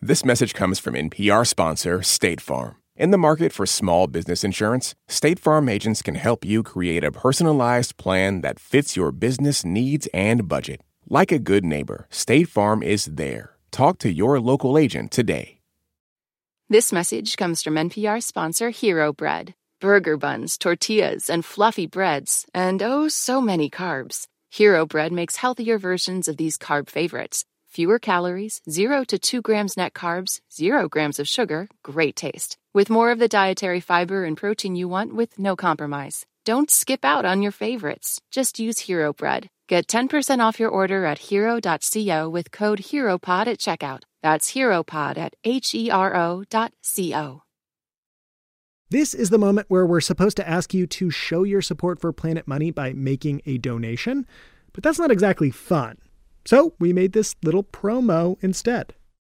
This message comes from NPR sponsor State Farm. In the market for small business insurance, State Farm agents can help you create a personalized plan that fits your business needs and budget. Like a good neighbor, State Farm is there. Talk to your local agent today. This message comes from NPR sponsor Hero Bread. Burger buns, tortillas, and fluffy breads, and oh, so many carbs. Hero Bread makes healthier versions of these carb favorites. Fewer calories, 0 to 2 grams net carbs, 0 grams of sugar, great taste. With more of the dietary fiber and protein you want with no compromise. Don't skip out on your favorites. Just use Hero Bread. Get 10% off your order at hero.co with code HEROPOD at checkout. That's HEROPOD at HERO.co. This is the moment where we're supposed to ask you to show your support for Planet Money by making a donation, but that's not exactly fun. So we made this little promo instead.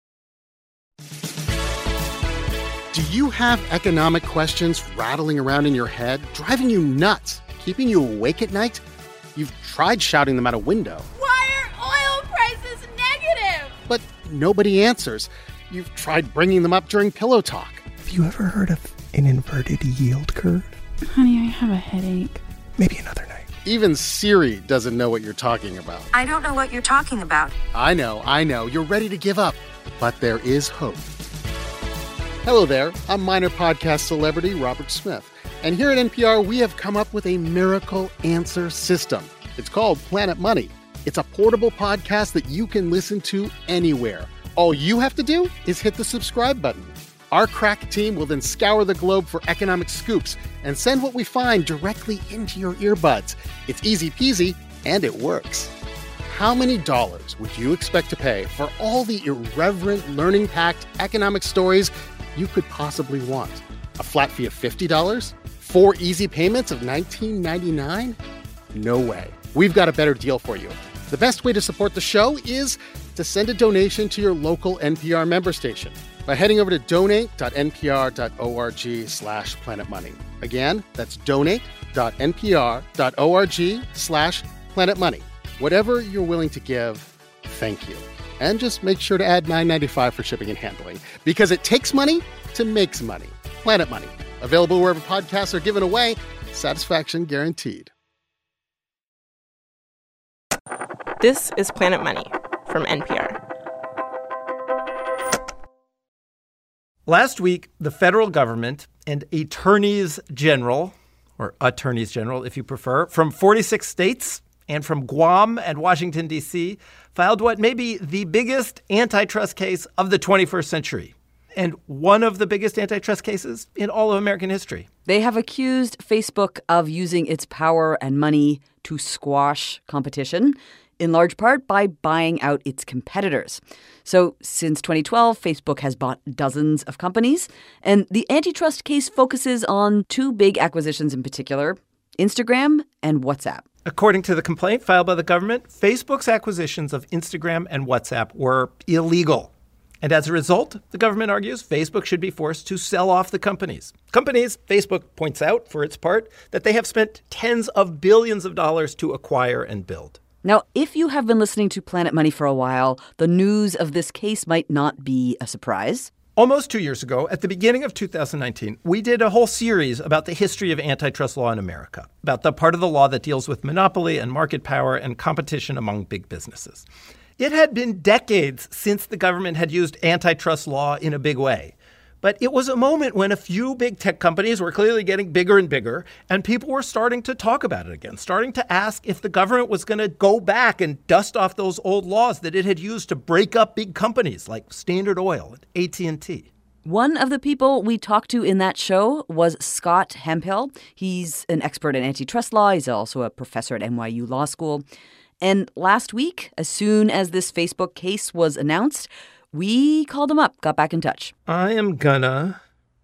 Do you have economic questions rattling around in your head, driving you nuts, keeping you awake at night? You've tried shouting them out a window. Why are oil prices negative? But nobody answers. You've tried bringing them up during pillow talk. Have you ever heard of an inverted yield curve? Honey, I have a headache. Maybe another night. Even Siri doesn't know what you're talking about. I don't know what you're talking about. I know. You're ready to give up. But there is hope. Hello there. I'm minor podcast celebrity Robert Smith. And here at NPR, we have come up with a miracle answer system. It's called Planet Money. It's a portable podcast that you can listen to anywhere. All you have to do is hit the subscribe button. Our crack team will then scour the globe for economic scoops and send what we find directly into your earbuds. It's easy peasy, and it works. How many dollars would you expect to pay for all the irreverent, learning-packed economic stories you could possibly want? A flat fee of $50? 4 easy payments of $19.99? No way. We've got a better deal for you. The best way to support the show is to send a donation to your local NPR member station by heading over to donate.npr.org/planetmoney. Again, that's donate.npr.org/planetmoney. Whatever you're willing to give, thank you. And just make sure to add $9.95 for shipping and handling, because it takes money to make some money. Planet Money. Available wherever podcasts are given away. Satisfaction guaranteed. This is Planet Money from NPR. Last week, the federal government and attorneys general, or attorneys general if you prefer, from 46 states and from Guam and Washington, D.C., filed what may be the biggest antitrust case of the 21st century, and one of the biggest antitrust cases in all of American history. They have accused Facebook of using its power and money to squash competition, in large part by buying out its competitors. So since 2012, Facebook has bought dozens of companies, and the antitrust case focuses on 2 big acquisitions in particular, Instagram and WhatsApp. According to the complaint filed by the government, Facebook's acquisitions of Instagram and WhatsApp were illegal. And as a result, the government argues, Facebook should be forced to sell off the companies. Companies, Facebook points out, for its part, that they have spent tens of billions of dollars to acquire and build. Now, if you have been listening to Planet Money for a while, the news of this case might not be a surprise. Almost 2 years ago, at the beginning of 2019, we did a whole series about the history of antitrust law in America, about the part of the law that deals with monopoly and market power and competition among big businesses. It had been decades since the government had used antitrust law in a big way. But it was a moment when a few big tech companies were clearly getting bigger and bigger, and people were starting to talk about it again, starting to ask if the government was going to go back and dust off those old laws that it had used to break up big companies like Standard Oil and AT&T. One of the people we talked to in that show was Scott Hemphill. He's an expert in antitrust law. He's also a professor at NYU Law School. And last week, as soon as this Facebook case was announced, we called him up, got back in touch. I am gonna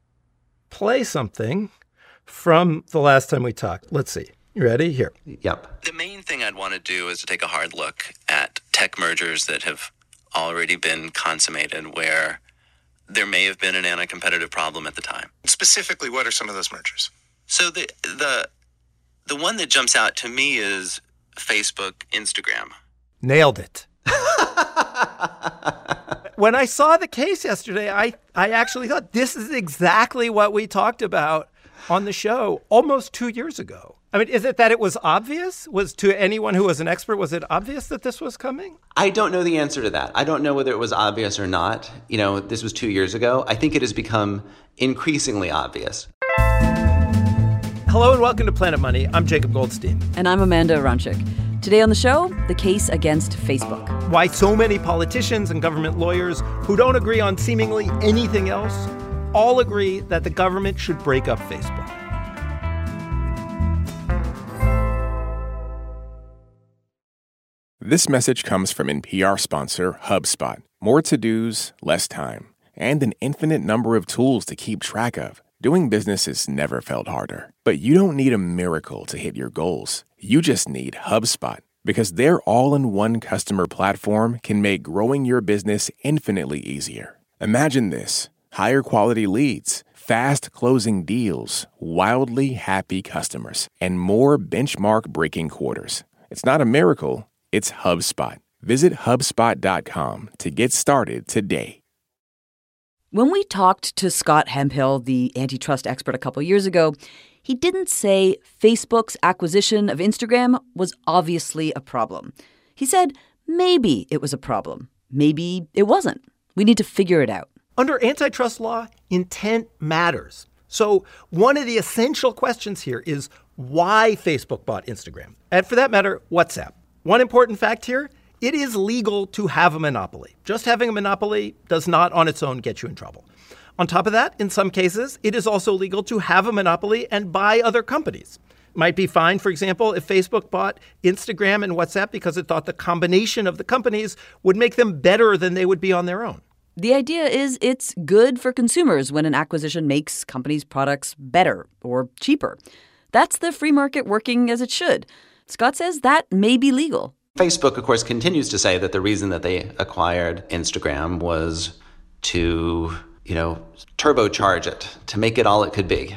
play something from the last time we talked. Let's see. You ready? Here. Yep. The main thing I'd want to do is to take a hard look at tech mergers that have already been consummated where there may have been an anti-competitive problem at the time. Specifically, what are some of those mergers? So the one that jumps out to me is Facebook, Instagram. Nailed it. When I saw the case yesterday, I actually thought this is exactly what we talked about on the show almost 2 years ago. I mean, is it that it was obvious? Was to anyone who was an expert, was it obvious that this was coming? I don't know the answer to that. I don't know whether it was obvious or not. You know, this was 2 years ago. I think it has become increasingly obvious. Hello and welcome to Planet Money. I'm Jacob Goldstein. And I'm Amanda Aronczyk. Today on the show, the case against Facebook. Why so many politicians and government lawyers who don't agree on seemingly anything else all agree that the government should break up Facebook. This message comes from NPR sponsor HubSpot. More to-dos, less time, and an infinite number of tools to keep track of. Doing business has never felt harder. But you don't need a miracle to hit your goals. You just need HubSpot, because their all-in-one customer platform can make growing your business infinitely easier. Imagine this: higher quality leads, fast closing deals, wildly happy customers, and more benchmark-breaking quarters. It's not a miracle. It's HubSpot. Visit HubSpot.com to get started today. When we talked to Scott Hemphill, the antitrust expert, a couple years ago, he didn't say Facebook's acquisition of Instagram was obviously a problem. He said maybe it was a problem. Maybe it wasn't. We need to figure it out. Under antitrust law, intent matters. So one of the essential questions here is why Facebook bought Instagram. And for that matter, WhatsApp. One important fact here: it is legal to have a monopoly. Just having a monopoly does not on its own get you in trouble. On top of that, in some cases, it is also legal to have a monopoly and buy other companies. It might be fine, for example, if Facebook bought Instagram and WhatsApp because it thought the combination of the companies would make them better than they would be on their own. The idea is it's good for consumers when an acquisition makes companies' products better or cheaper. That's the free market working as it should. Scott says that may be legal. Facebook, of course, continues to say that the reason that they acquired Instagram was to, turbocharge it, to make it all it could be.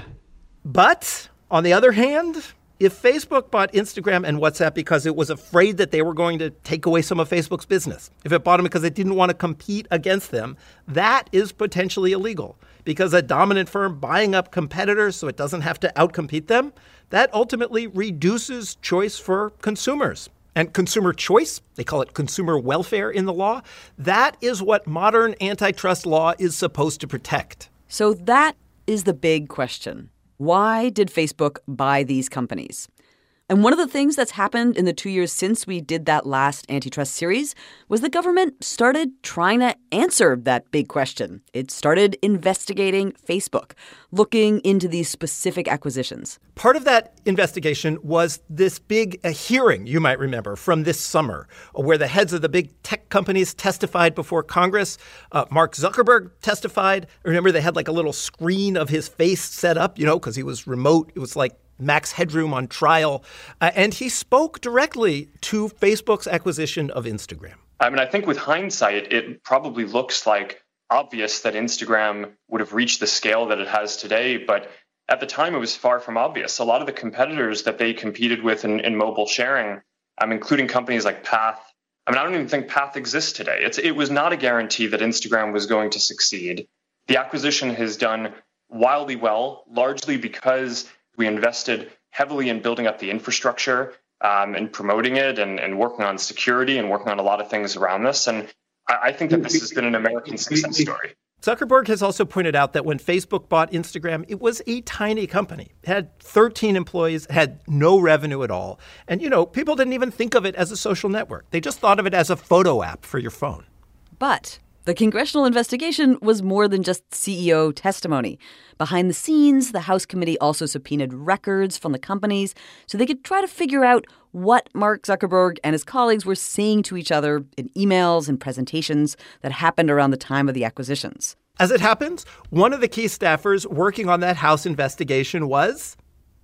But on the other hand, if Facebook bought Instagram and WhatsApp because it was afraid that they were going to take away some of Facebook's business, if it bought them because it didn't want to compete against them, that is potentially illegal. Because a dominant firm buying up competitors so it doesn't have to outcompete them, that ultimately reduces choice for consumers. And consumer choice, they call it consumer welfare in the law, that is what modern antitrust law is supposed to protect. So that is the big question. Why did Facebook buy these companies? And one of the things that's happened in the 2 years since we did that last antitrust series was the government started trying to answer that big question. It started investigating Facebook, looking into these specific acquisitions. Part of that investigation was this big hearing, you might remember, from this summer, where the heads of the big tech companies testified before Congress. Mark Zuckerberg testified. Remember, they had like a little screen of his face set up, because he was remote. It was like Max Headroom on trial. And he spoke directly to Facebook's acquisition of Instagram. I think with hindsight, it probably looks like obvious that Instagram would have reached the scale that it has today. But at the time, it was far from obvious. A lot of the competitors that they competed with in mobile sharing, including companies like Path, I don't even think Path exists today. It was not a guarantee that Instagram was going to succeed. The acquisition has done wildly well, largely because we invested heavily in building up the infrastructure and promoting it and working on security and working on a lot of things around this. And I think that this has been an American success story. Zuckerberg has also pointed out that when Facebook bought Instagram, it was a tiny company. It had 13 employees, had no revenue at all. And, people didn't even think of it as a social network. They just thought of it as a photo app for your phone. But the congressional investigation was more than just CEO testimony. Behind the scenes, the House committee also subpoenaed records from the companies so they could try to figure out what Mark Zuckerberg and his colleagues were saying to each other in emails and presentations that happened around the time of the acquisitions. As it happens, one of the key staffers working on that House investigation was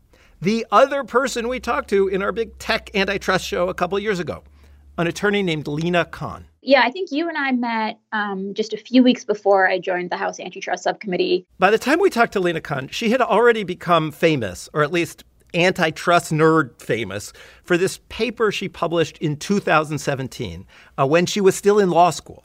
the other person we talked to in our big tech antitrust show a couple years ago, an attorney named Lina Khan. Yeah, I think you and I met just a few weeks before I joined the House Antitrust Subcommittee. By the time we talked to Lina Khan, she had already become famous, or at least antitrust nerd famous, for this paper she published in 2017 when she was still in law school.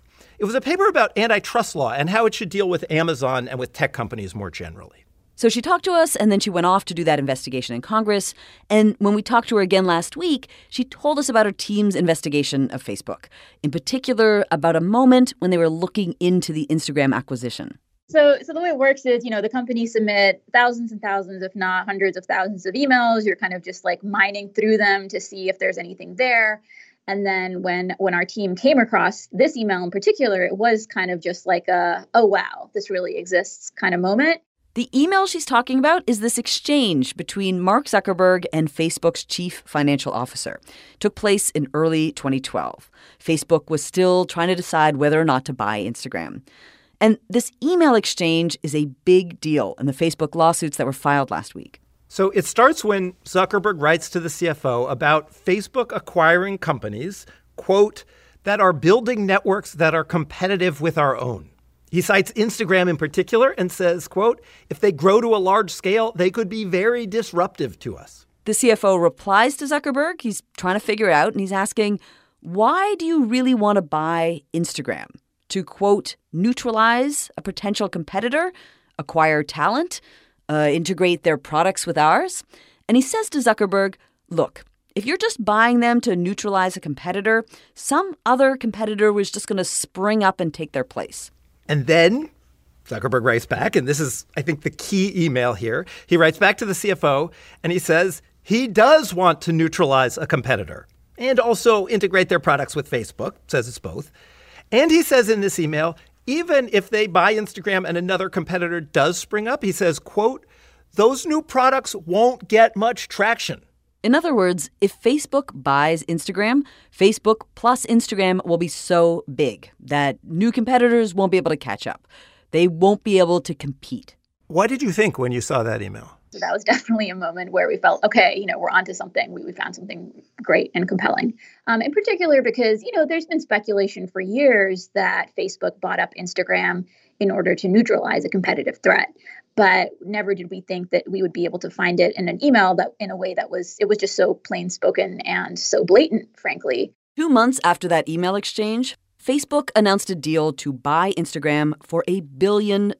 It was a paper about antitrust law and how it should deal with Amazon and with tech companies more generally. So she talked to us, and then she went off to do that investigation in Congress. And when we talked to her again last week, she told us about her team's investigation of Facebook, in particular about a moment when they were looking into the Instagram acquisition. So the way it works is, the companies submit thousands and thousands, if not hundreds of thousands of emails. You're kind of just like mining through them to see if there's anything there. And then when our team came across this email in particular, it was kind of just like oh, wow, this really exists kind of moment. The email she's talking about is this exchange between Mark Zuckerberg and Facebook's chief financial officer. It took place in early 2012. Facebook was still trying to decide whether or not to buy Instagram. And this email exchange is a big deal in the Facebook lawsuits that were filed last week. So it starts when Zuckerberg writes to the CFO about Facebook acquiring companies, quote, that are building networks that are competitive with our own. He cites Instagram in particular and says, quote, if they grow to a large scale, they could be very disruptive to us. The CFO replies to Zuckerberg. He's trying to figure it out, and he's asking, why do you really want to buy Instagram? To, quote, neutralize a potential competitor, acquire talent, integrate their products with ours? And he says to Zuckerberg, look, if you're just buying them to neutralize a competitor, some other competitor was just going to spring up and take their place. And then Zuckerberg writes back, and this is, I think, the key email here. He writes back to the CFO, and he says he does want to neutralize a competitor and also integrate their products with Facebook, says it's both. And he says in this email, even if they buy Instagram and another competitor does spring up, he says, quote, those new products won't get much traction. In other words, if Facebook buys Instagram, Facebook plus Instagram will be so big that new competitors won't be able to catch up. They won't be able to compete. What did you think when you saw that email? So that was definitely a moment where we felt, okay, we're onto something. We found something great and compelling. In particular, because, there's been speculation for years that Facebook bought up Instagram in order to neutralize a competitive threat. But never did we think that we would be able to find it in an email that in a way that was just so plain spoken and so blatant, frankly. 2 months after that email exchange, Facebook announced a deal to buy Instagram for $1 billion,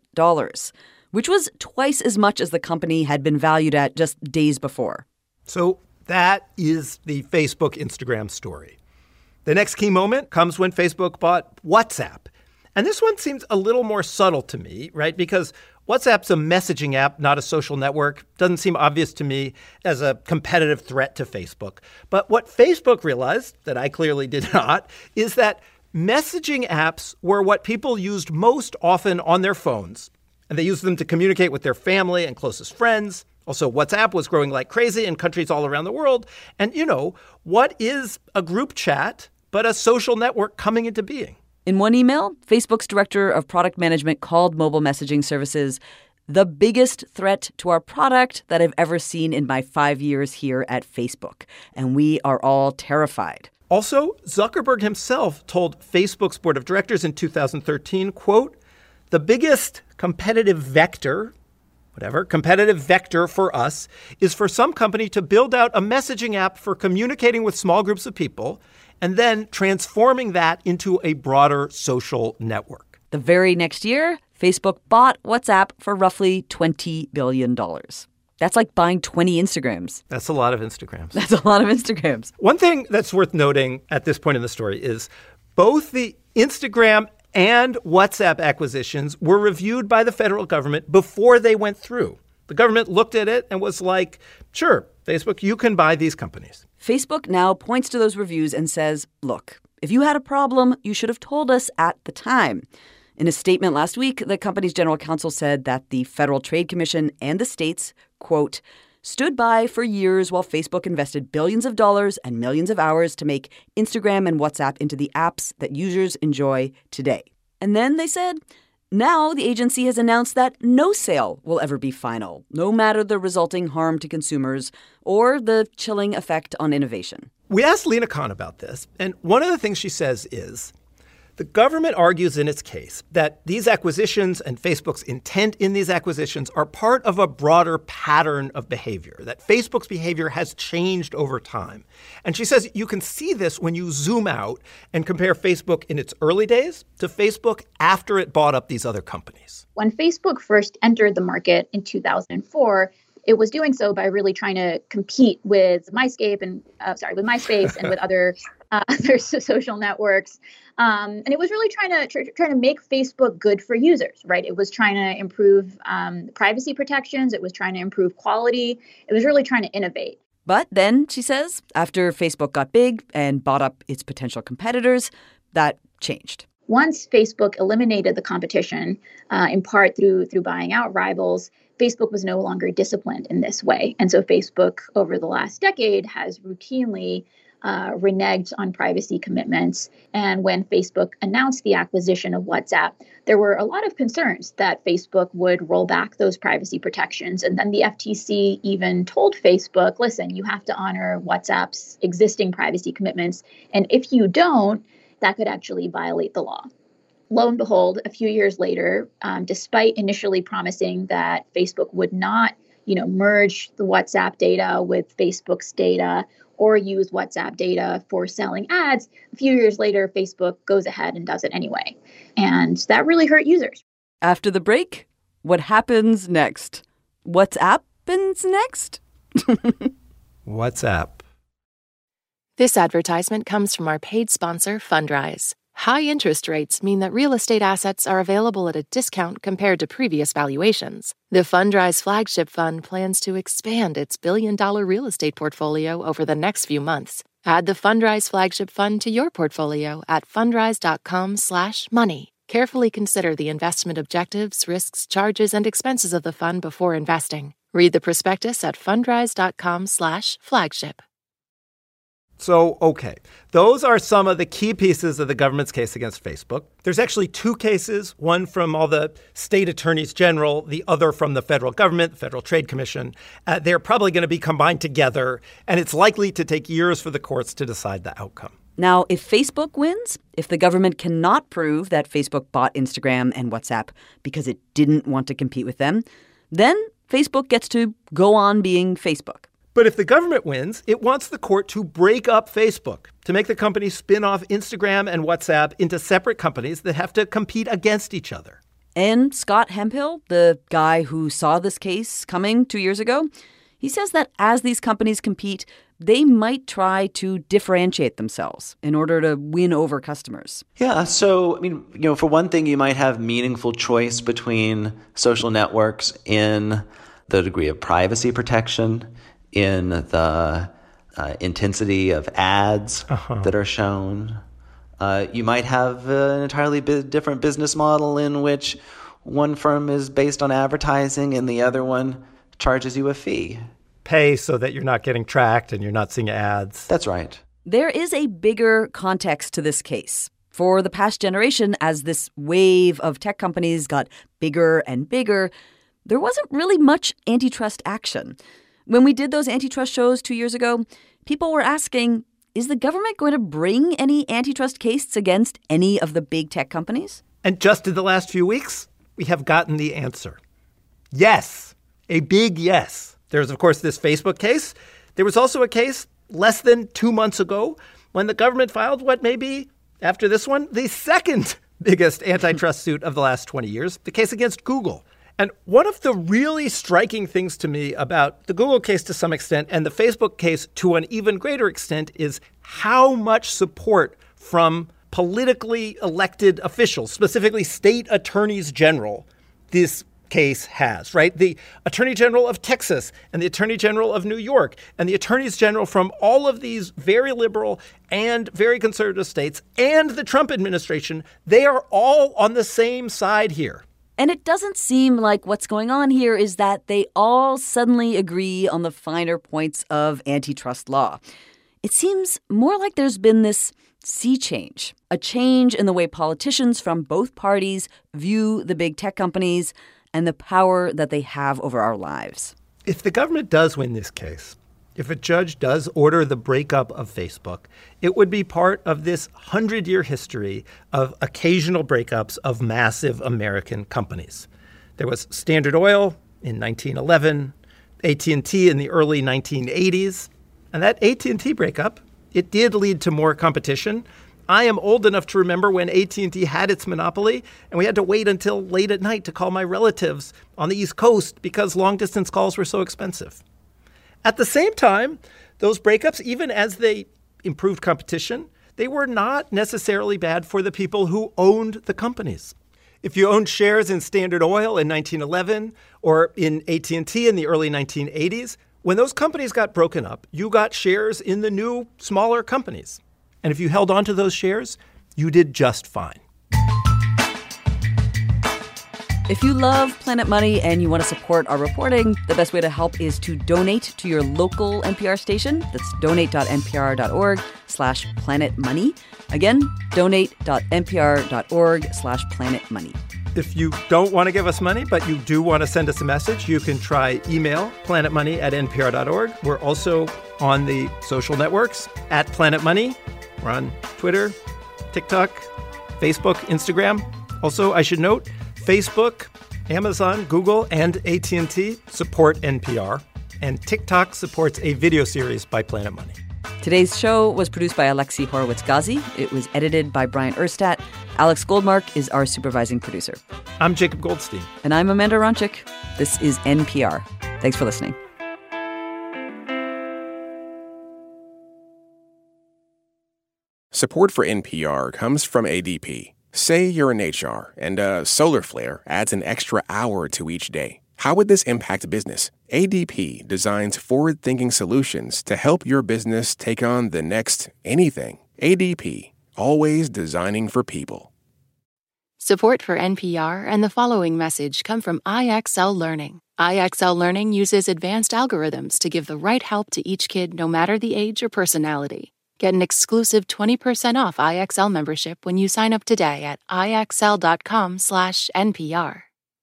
which was twice as much as the company had been valued at just days before. So that is the Facebook-Instagram story. The next key moment comes when Facebook bought WhatsApp. And this one seems a little more subtle to me, right? Because WhatsApp's a messaging app, not a social network. Doesn't seem obvious to me as a competitive threat to Facebook. But what Facebook realized, that I clearly did not, is that messaging apps were what people used most often on their phones. And they used them to communicate with their family and closest friends. Also, WhatsApp was growing like crazy in countries all around the world. And, what is a group chat but a social network coming into being? In one email, Facebook's director of product management called mobile messaging services the biggest threat to our product that I've ever seen in my 5 years here at Facebook. And we are all terrified. Also, Zuckerberg himself told Facebook's board of directors in 2013, quote, the biggest competitive vector for us is for some company to build out a messaging app for communicating with small groups of people and then transforming that into a broader social network. The very next year, Facebook bought WhatsApp for roughly $20 billion. That's like buying 20 Instagrams. That's a lot of Instagrams. That's a lot of Instagrams. One thing that's worth noting at this point in the story is both the Instagram and WhatsApp acquisitions were reviewed by the federal government before they went through. The government looked at it and was like, sure, Facebook, you can buy these companies. Facebook now points to those reviews and says, look, if you had a problem, you should have told us at the time. In a statement last week, the company's general counsel said that the Federal Trade Commission and the states, quote, stood by for years while Facebook invested billions of dollars and millions of hours to make Instagram and WhatsApp into the apps that users enjoy today. And then they said, now the agency has announced that no sale will ever be final, no matter the resulting harm to consumers or the chilling effect on innovation. We asked Lina Khan about this, and one of the things she says is The government argues in its case that these acquisitions and Facebook's intent in these acquisitions are part of a broader pattern of behavior, that Facebook's behavior has changed over time. And she says you can see this when you zoom out and compare Facebook in its early days to Facebook after it bought up these other companies. When Facebook first entered the market in 2004, it was doing so by really trying to compete with MySpace and with other social networks. And it was really trying to make Facebook good for users, right? It was trying to improve privacy protections. It was trying to improve quality. It was really trying to innovate. But then, she says, after Facebook got big and bought up its potential competitors, that changed. Once Facebook eliminated the competition, in part through buying out rivals, Facebook was no longer disciplined in this way. And so Facebook, over the last decade, has routinely reneged on privacy commitments. And when Facebook announced the acquisition of WhatsApp, there were a lot of concerns that Facebook would roll back those privacy protections. And then the FTC even told Facebook, listen, you have to honor WhatsApp's existing privacy commitments. And if you don't, that could actually violate the law. Lo and behold, a few years later, despite initially promising that Facebook would not, merge the WhatsApp data with Facebook's data or use WhatsApp data for selling ads, a few years later, Facebook goes ahead and does it anyway. And that really hurt users. After the break, what happens next? What's happens next? WhatsApp. This advertisement comes from our paid sponsor, Fundrise. High interest rates mean that real estate assets are available at a discount compared to previous valuations. The Fundrise Flagship Fund plans to expand its billion-dollar real estate portfolio over the next few months. Add the Fundrise Flagship Fund to your portfolio at fundrise.com/money. Carefully consider the investment objectives, risks, charges, and expenses of the fund before investing. Read the prospectus at fundrise.com/flagship. So, okay, those are some of the key pieces of the government's case against Facebook. There's actually two cases, one from all the state attorneys general, the other from the federal government, the Federal Trade Commission. They're probably going to be combined together, and it's likely to take years for the courts to decide the outcome. Now, if Facebook wins, if the government cannot prove that Facebook bought Instagram and WhatsApp because it didn't want to compete with them, then Facebook gets to go on being Facebook. But if the government wins, it wants the court to break up Facebook, to make the company spin off Instagram and WhatsApp into separate companies that have to compete against each other. And Scott Hemphill, the guy who saw this case coming 2 years ago, he says that as these companies compete, they might try to differentiate themselves in order to win over customers. Yeah, so, for one thing, you might have meaningful choice between social networks in the degree of privacy protection, in the intensity of ads that are shown. You might have an entirely different business model in which one firm is based on advertising and the other one charges you a fee. Pay so that you're not getting tracked and you're not seeing ads. That's right. There is a bigger context to this case. For the past generation, as this wave of tech companies got bigger and bigger, there wasn't really much antitrust action. When we did those antitrust shows 2 years ago, people were asking, is the government going to bring any antitrust cases against any of the big tech companies? And just in the last few weeks, we have gotten the answer. Yes, a big yes. There's, of course, this Facebook case. There was also a case less than 2 months ago when the government filed what may be, after this one, the second biggest antitrust suit of the last 20 years, the case against Google. And one of the really striking things to me about the Google case to some extent and the Facebook case to an even greater extent is how much support from politically elected officials, specifically state attorneys general, this case has, right? The Attorney General of Texas and the Attorney General of New York and the attorneys general from all of these very liberal and very conservative states and the Trump administration, they are all on the same side here. And it doesn't seem like what's going on here is that they all suddenly agree on the finer points of antitrust law. It seems more like there's been this sea change, a change in the way politicians from both parties view the big tech companies and the power that they have over our lives. If the government does win this case, if a judge does order the breakup of Facebook, it would be part of this 100-year history of occasional breakups of massive American companies. There was Standard Oil in 1911, AT&T in the early 1980s. And that AT&T breakup, it did lead to more competition. I am old enough to remember when AT&T had its monopoly, and we had to wait until late at night to call my relatives on the East Coast because long-distance calls were so expensive. At the same time, those breakups, even as they improved competition, they were not necessarily bad for the people who owned the companies. If you owned shares in Standard Oil in 1911 or in AT&T in the early 1980s, when those companies got broken up, you got shares in the new, smaller companies. And if you held on to those shares, you did just fine. If you love Planet Money and you want to support our reporting, the best way to help is to donate to your local NPR station. That's donate.npr.org/planetmoney. Again, donate.npr.org/planetmoney. If you don't want to give us money, but you do want to send us a message, you can try email planetmoney@npr.org. We're also on the social networks at Planet Money. We're on Twitter, TikTok, Facebook, Instagram. Also, I should note, Facebook, Amazon, Google, and AT&T support NPR, and TikTok supports a video series by Planet Money. Today's show was produced by Alexi Horowitz-Ghazi. It was edited by Brian Erstat. Alex Goldmark is our supervising producer. I'm Jacob Goldstein. And I'm Amanda Ronchik. This is NPR. Thanks for listening. Support for NPR comes from ADP. Say you're in HR and a solar flare adds an extra hour to each day. How would this impact business? ADP designs forward-thinking solutions to help your business take on the next anything. ADP, always designing for people. Support for NPR and the following message come from IXL Learning. IXL Learning uses advanced algorithms to give the right help to each kid no matter the age or personality. Get an exclusive 20% off IXL membership when you sign up today at IXL.com/NPR.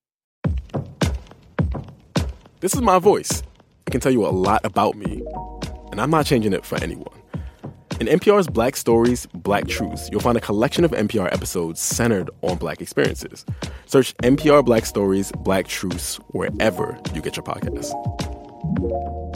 This is my voice. It can tell you a lot about me, and I'm not changing it for anyone. In NPR's Black Stories, Black Truths, you'll find a collection of NPR episodes centered on Black experiences. Search NPR Black Stories, Black Truths wherever you get your podcasts.